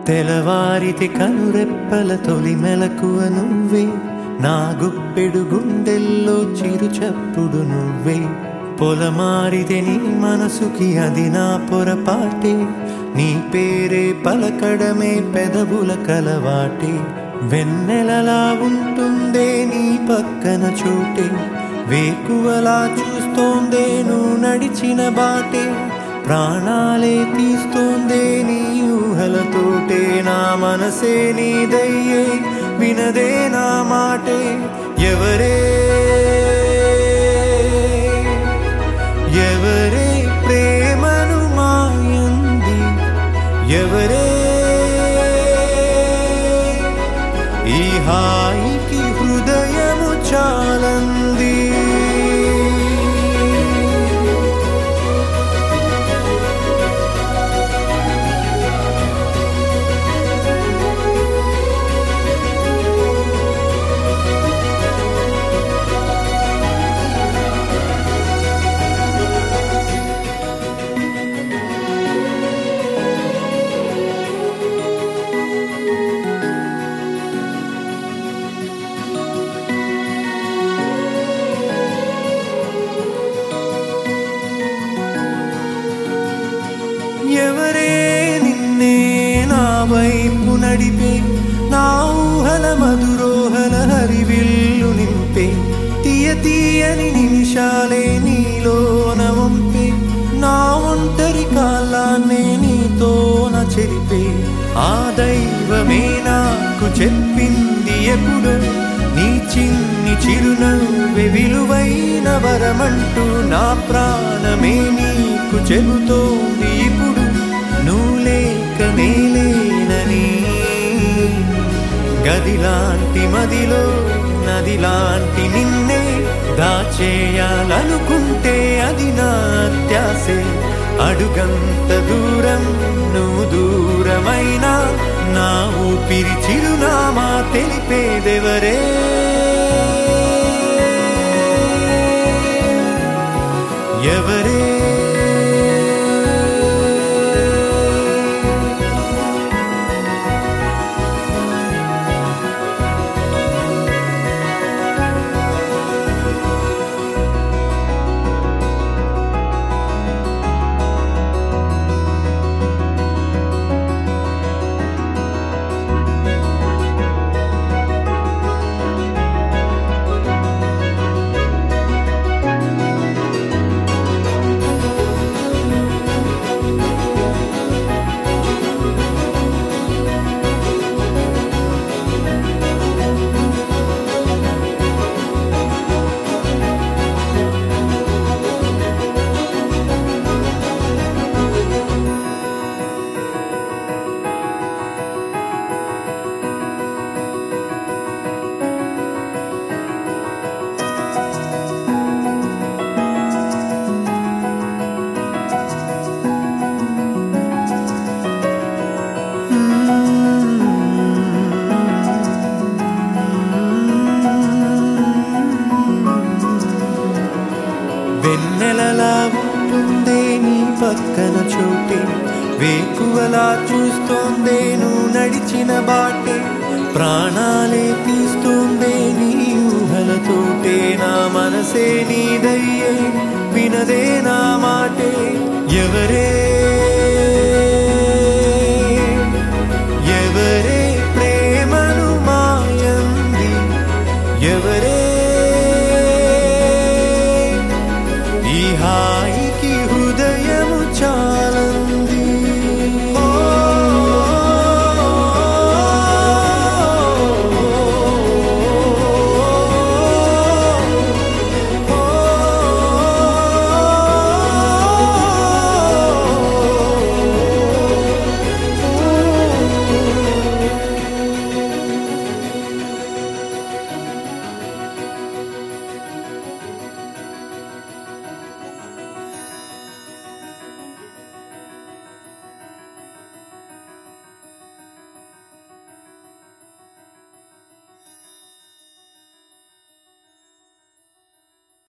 తెలవారితే కనురెప్పల తొలి మెలకువ నువ్వే, నా గుప్పెడు గుండెల్లో చిరు చప్పుడు నువ్వే. పొలమారితే నీ మనసుకి అది నా పొరపాటే, నీ పేరే పలకడమే పెదవుల కలవాటే. వెన్నెలలా ఉంటుందే నీ పక్కన చోటే, వేకువలా చూస్తోందే నువ్వు నడిచిన బాటే. ప్రాణాలే తీస్తోందే నీ ఊహలతోటే, నా మనసే నీదయ్యే వినదే నా మాటే. ఎవరే ఎవరే ప్రేమను మాయంది, ఎవరే ఈ హాయికి హృదయము చాలంది. ఎవరే నిన్నే నా వైపు నడిపే, నా ఊహల మధురోహల హరివిల్లు నింపే. తీయ తీయని నిమిషాలే నీలోన వంపే, నా ఒంటరి కాలాన్నే నీతోన చెరిపే. ఆ దైవమే నాకు చెప్పింది ఎప్పుడు, నీ చిన్ని చిరునవ్వే విలువైన వరమంటూ. నా ప్రాణమే నీకు చెబుతోంది ఇప్పుడు, నువ్వు లేక నేలేనని. గదిలాంటి మదిలో నదిలాంటి నిన్నే దాచేయాలనుకుంటే అది నా అత్యాసే. అడుగంత దూరం నువ్వు దూరమైనా, నా ఊపిరి చిరునామా తెలిపేదెవరే. ఎవరే వెన్నెలలా ఉంటుందే నీ పక్కన చోటే, వేకువలా చూస్తోందే నువ్వు నడిచిన బాటే. ప్రాణాలే తీస్తోందే నీ ఊహలతోటే, నా మనసే నీదయ్యే వినదే నా మాటే. ఎవరే